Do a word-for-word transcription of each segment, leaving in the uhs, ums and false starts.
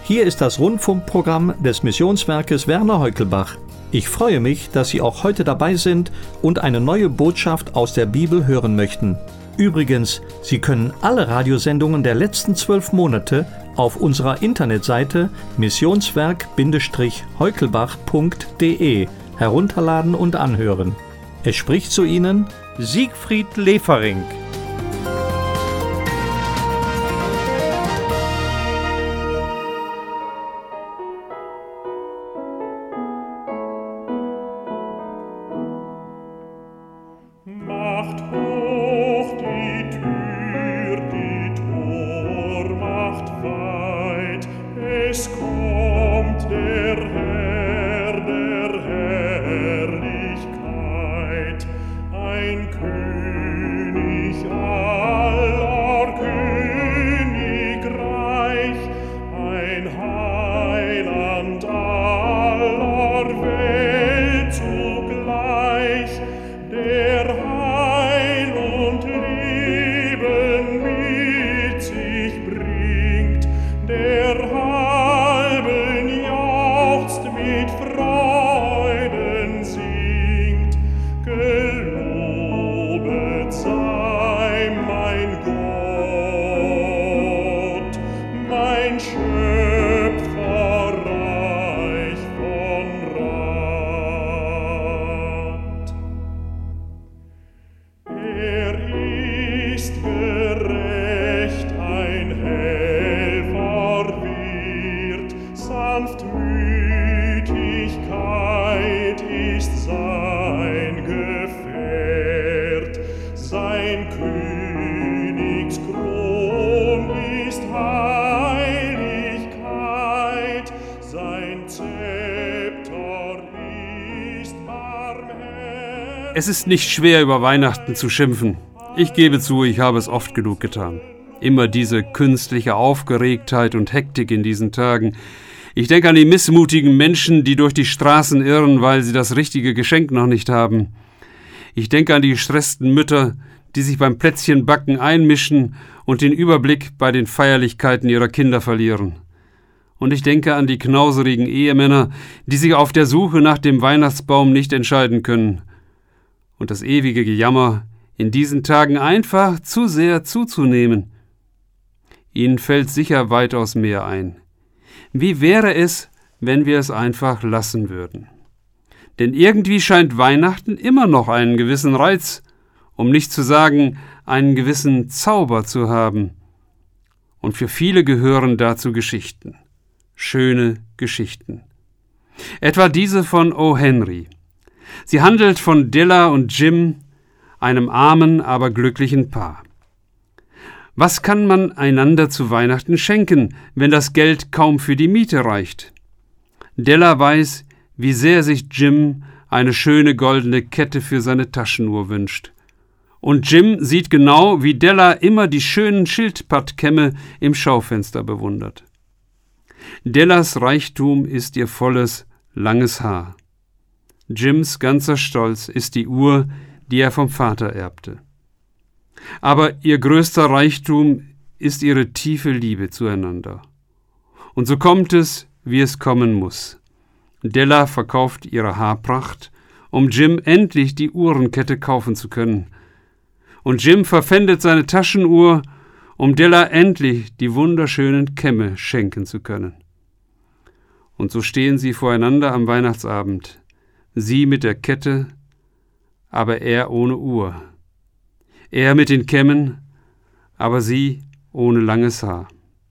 Hier ist das Rundfunkprogramm des Missionswerkes Werner Heukelbach. Ich freue mich, dass Sie auch heute dabei sind und eine neue Botschaft aus der Bibel hören möchten. Übrigens, Sie können alle Radiosendungen der letzten zwölf Monate auf unserer Internetseite missionswerk heukelbach punkt de herunterladen und anhören. Es spricht zu Ihnen Siegfried Lefering. Es ist nicht schwer, über Weihnachten zu schimpfen. Ich gebe zu, ich habe es oft genug getan. Immer diese künstliche Aufgeregtheit und Hektik in diesen Tagen. Ich denke an die missmutigen Menschen, die durch die Straßen irren, weil sie das richtige Geschenk noch nicht haben. Ich denke an die gestressten Mütter, die sich beim Plätzchenbacken einmischen und den Überblick bei den Feierlichkeiten ihrer Kinder verlieren. Und ich denke an die knauserigen Ehemänner, die sich auf der Suche nach dem Weihnachtsbaum nicht entscheiden können. Und das ewige Gejammer, in diesen Tagen einfach zu sehr zuzunehmen. Ihnen fällt sicher weitaus mehr ein. Wie wäre es, wenn wir es einfach lassen würden? Denn irgendwie scheint Weihnachten immer noch einen gewissen Reiz, um nicht zu sagen, einen gewissen Zauber zu haben. Und für viele gehören dazu Geschichten. Schöne Geschichten. Etwa diese von O. Henry. Sie handelt von Della und Jim, einem armen, aber glücklichen Paar. Was kann man einander zu Weihnachten schenken, wenn das Geld kaum für die Miete reicht? Della weiß, wie sehr sich Jim eine schöne goldene Kette für seine Taschenuhr wünscht. Und Jim sieht genau, wie Della immer die schönen Schildpattkämme im Schaufenster bewundert. Dellas Reichtum ist ihr volles, langes Haar. Jims ganzer Stolz ist die Uhr, die er vom Vater erbte. Aber ihr größter Reichtum ist ihre tiefe Liebe zueinander. Und so kommt es, wie es kommen muss. Della verkauft ihre Haarpracht, um Jim endlich die Uhrenkette kaufen zu können. Und Jim verpfändet seine Taschenuhr, um Della endlich die wunderschönen Kämme schenken zu können. Und so stehen sie voreinander am Weihnachtsabend. Sie mit der Kette, aber er ohne Uhr. Er mit den Kämmen, aber sie ohne langes Haar.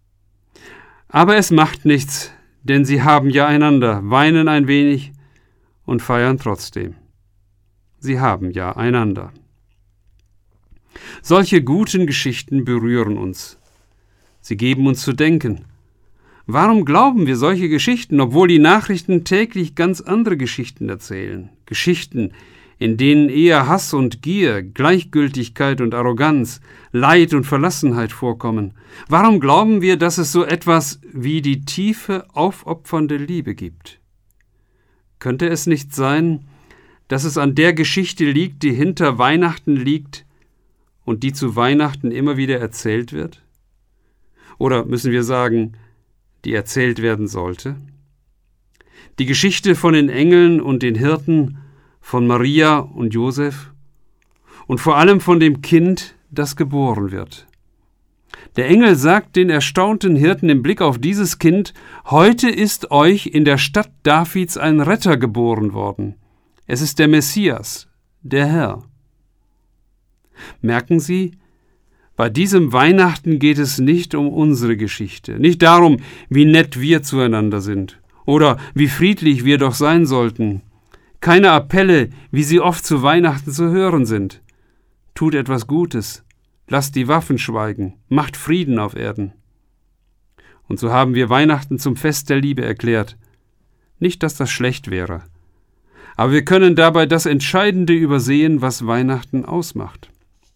Aber es macht nichts, denn sie haben ja einander, weinen ein wenig und feiern trotzdem. Sie haben ja einander. Solche guten Geschichten berühren uns. Sie geben uns zu denken. Warum glauben wir solche Geschichten, obwohl die Nachrichten täglich ganz andere Geschichten erzählen? Geschichten, in denen eher Hass und Gier, Gleichgültigkeit und Arroganz, Leid und Verlassenheit vorkommen. Warum glauben wir, dass es so etwas wie die tiefe, aufopfernde Liebe gibt? Könnte es nicht sein, dass es an der Geschichte liegt, die hinter Weihnachten liegt und die zu Weihnachten immer wieder erzählt wird? Oder müssen wir sagen, die erzählt werden sollte? Die Geschichte von den Engeln und den Hirten, von Maria und Josef und vor allem von dem Kind, das geboren wird. Der Engel sagt den erstaunten Hirten im Blick auf dieses Kind: Heute ist euch in der Stadt Davids ein Retter geboren worden. Es ist der Messias, der Herr. Merken Sie, bei diesem Weihnachten geht es nicht um unsere Geschichte, nicht darum, wie nett wir zueinander sind oder wie friedlich wir doch sein sollten. Keine Appelle, wie sie oft zu Weihnachten zu hören sind. Tut etwas Gutes, lasst die Waffen schweigen, macht Frieden auf Erden. Und so haben wir Weihnachten zum Fest der Liebe erklärt. Nicht, dass das schlecht wäre, aber wir können dabei das Entscheidende übersehen, was Weihnachten ausmacht.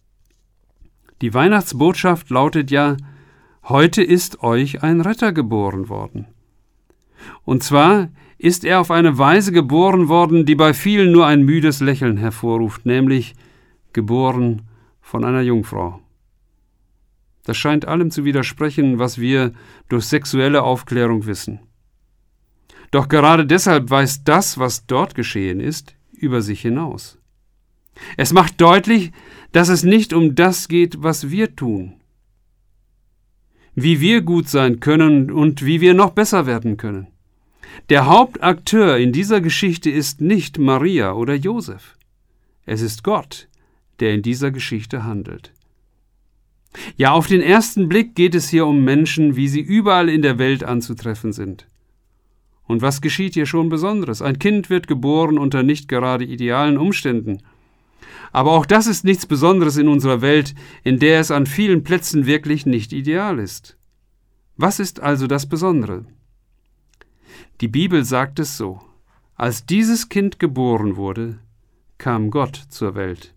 Die Weihnachtsbotschaft lautet ja: Heute ist euch ein Retter geboren worden. Und zwar ist er auf eine Weise geboren worden, die bei vielen nur ein müdes Lächeln hervorruft, nämlich geboren von einer Jungfrau. Das scheint allem zu widersprechen, was wir durch sexuelle Aufklärung wissen. Doch gerade deshalb weist das, was dort geschehen ist, über sich hinaus. Es macht deutlich, dass es nicht um das geht, was wir tun, wie wir gut sein können und wie wir noch besser werden können. Der Hauptakteur in dieser Geschichte ist nicht Maria oder Josef. Es ist Gott, der in dieser Geschichte handelt. Ja, auf den ersten Blick geht es hier um Menschen, wie sie überall in der Welt anzutreffen sind. Und was geschieht hier schon Besonderes? Ein Kind wird geboren unter nicht gerade idealen Umständen. Aber auch das ist nichts Besonderes in unserer Welt, in der es an vielen Plätzen wirklich nicht ideal ist. Was ist also das Besondere? Die Bibel sagt es so: Als dieses Kind geboren wurde, kam Gott zur Welt.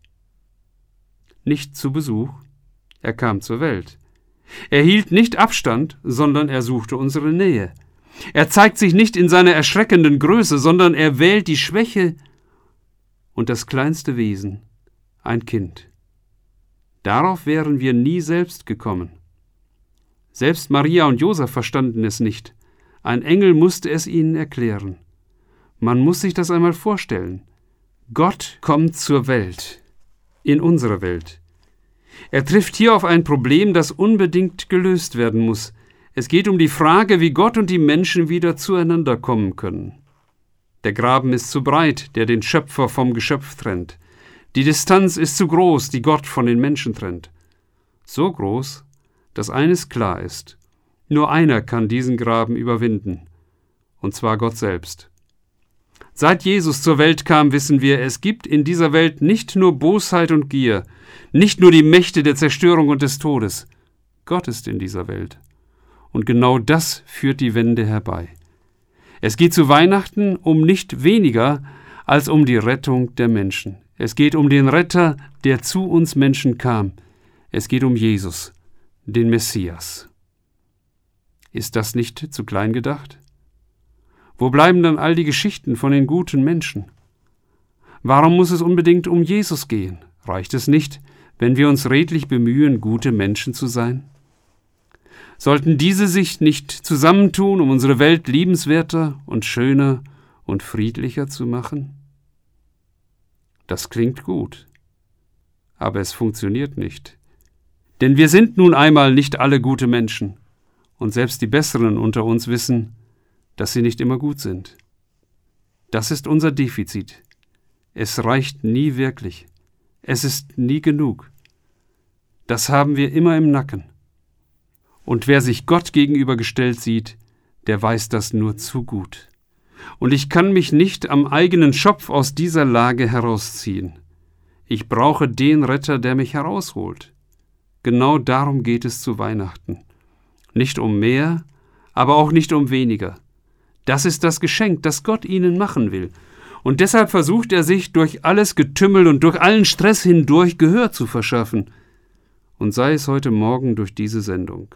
Nicht zu Besuch, er kam zur Welt. Er hielt nicht Abstand, sondern er suchte unsere Nähe. Er zeigt sich nicht in seiner erschreckenden Größe, sondern er wählt die Schwäche und das kleinste Wesen, ein Kind. Darauf wären wir nie selbst gekommen. Selbst Maria und Josef verstanden es nicht. Ein Engel musste es ihnen erklären. Man muss sich das einmal vorstellen. Gott kommt zur Welt, in unsere Welt. Er trifft hier auf ein Problem, das unbedingt gelöst werden muss. Es geht um die Frage, wie Gott und die Menschen wieder zueinander kommen können. Der Graben ist zu breit, der den Schöpfer vom Geschöpf trennt. Die Distanz ist zu groß, die Gott von den Menschen trennt. So groß, dass eines klar ist: Nur einer kann diesen Graben überwinden, und zwar Gott selbst. Seit Jesus zur Welt kam, wissen wir, es gibt in dieser Welt nicht nur Bosheit und Gier, nicht nur die Mächte der Zerstörung und des Todes. Gott ist in dieser Welt. Und genau das führt die Wende herbei. Es geht zu Weihnachten um nicht weniger als um die Rettung der Menschen. Es geht um den Retter, der zu uns Menschen kam. Es geht um Jesus, den Messias. Ist das nicht zu klein gedacht? Wo bleiben dann all die Geschichten von den guten Menschen? Warum muss es unbedingt um Jesus gehen? Reicht es nicht, wenn wir uns redlich bemühen, gute Menschen zu sein? Sollten diese sich nicht zusammentun, um unsere Welt liebenswerter und schöner und friedlicher zu machen? Das klingt gut, aber es funktioniert nicht. Denn wir sind nun einmal nicht alle gute Menschen, und selbst die Besseren unter uns wissen, dass sie nicht immer gut sind. Das ist unser Defizit. Es reicht nie wirklich. Es ist nie genug. Das haben wir immer im Nacken. Und wer sich Gott gegenübergestellt sieht, der weiß das nur zu gut. Und ich kann mich nicht am eigenen Schopf aus dieser Lage herausziehen. Ich brauche den Retter, der mich herausholt. Genau darum geht es zu Weihnachten. Nicht um mehr, aber auch nicht um weniger. Das ist das Geschenk, das Gott ihnen machen will. Und deshalb versucht er sich durch alles Getümmel und durch allen Stress hindurch Gehör zu verschaffen. Und sei es heute Morgen durch diese Sendung.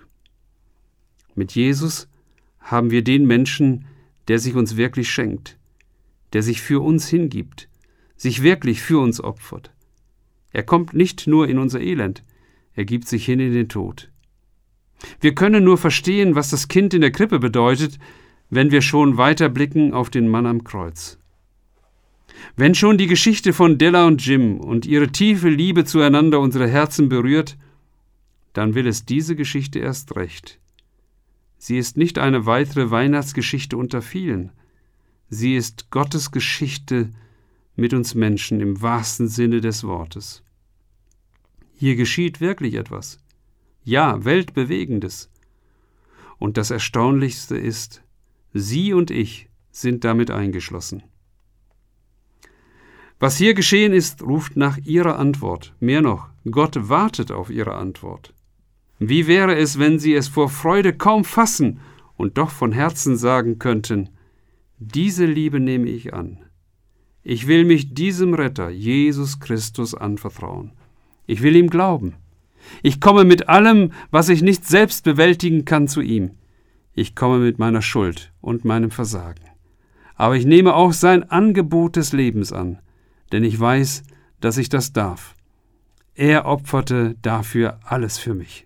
Mit Jesus haben wir den Menschen, der sich uns wirklich schenkt, der sich für uns hingibt, sich wirklich für uns opfert. Er kommt nicht nur in unser Elend, er gibt sich hin in den Tod. Wir können nur verstehen, was das Kind in der Krippe bedeutet, wenn wir schon weiter blicken auf den Mann am Kreuz. Wenn schon die Geschichte von Della und Jim und ihre tiefe Liebe zueinander unsere Herzen berührt, dann will es diese Geschichte erst recht. Sie ist nicht eine weitere Weihnachtsgeschichte unter vielen. Sie ist Gottes Geschichte mit uns Menschen im wahrsten Sinne des Wortes. Hier geschieht wirklich etwas. Ja, Weltbewegendes. Und das Erstaunlichste ist, Sie und ich sind damit eingeschlossen. Was hier geschehen ist, ruft nach Ihrer Antwort. Mehr noch, Gott wartet auf Ihre Antwort. Wie wäre es, wenn Sie es vor Freude kaum fassen und doch von Herzen sagen könnten, diese Liebe nehme ich an. Ich will mich diesem Retter, Jesus Christus, anvertrauen. Ich will ihm glauben. Ich komme mit allem, was ich nicht selbst bewältigen kann, zu ihm. Ich komme mit meiner Schuld und meinem Versagen. Aber ich nehme auch sein Angebot des Lebens an, denn ich weiß, dass ich das darf. Er opferte dafür alles für mich.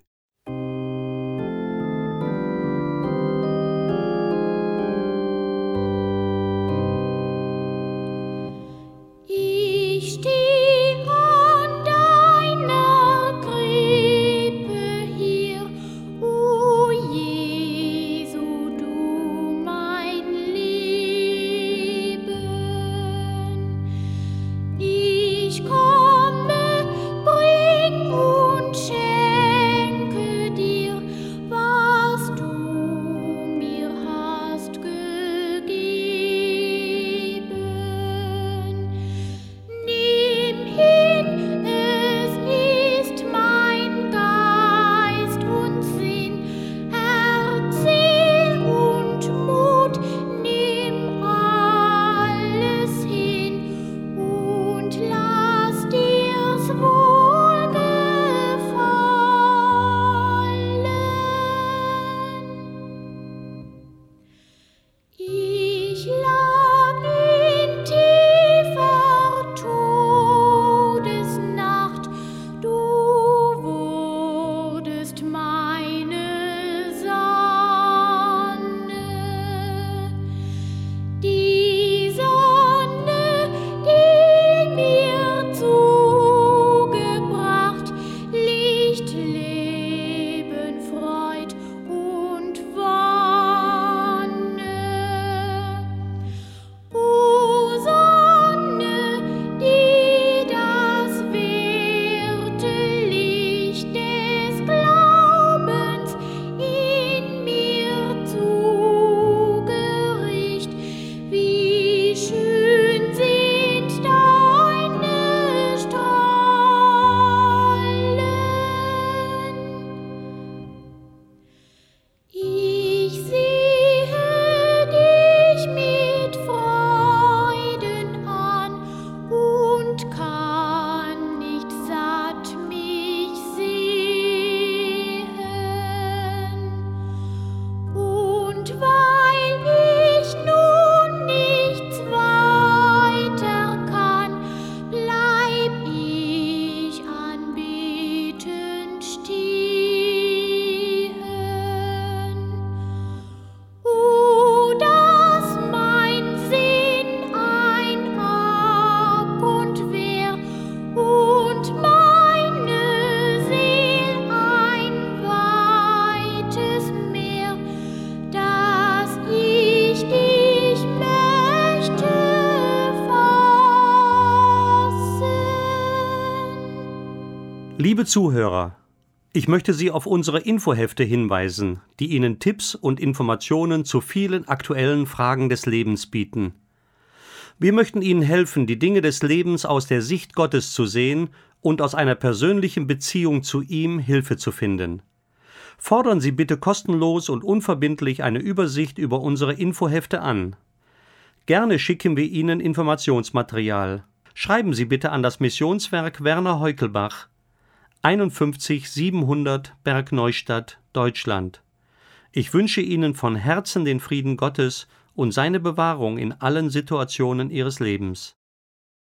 Liebe Zuhörer, ich möchte Sie auf unsere Infohefte hinweisen, die Ihnen Tipps und Informationen zu vielen aktuellen Fragen des Lebens bieten. Wir möchten Ihnen helfen, die Dinge des Lebens aus der Sicht Gottes zu sehen und aus einer persönlichen Beziehung zu ihm Hilfe zu finden. Fordern Sie bitte kostenlos und unverbindlich eine Übersicht über unsere Infohefte an. Gerne schicken wir Ihnen Informationsmaterial. Schreiben Sie bitte an das Missionswerk Werner Heukelbach, einundfünfzig siebenhundert Bergneustadt, Deutschland. Ich wünsche Ihnen von Herzen den Frieden Gottes und seine Bewahrung in allen Situationen Ihres Lebens.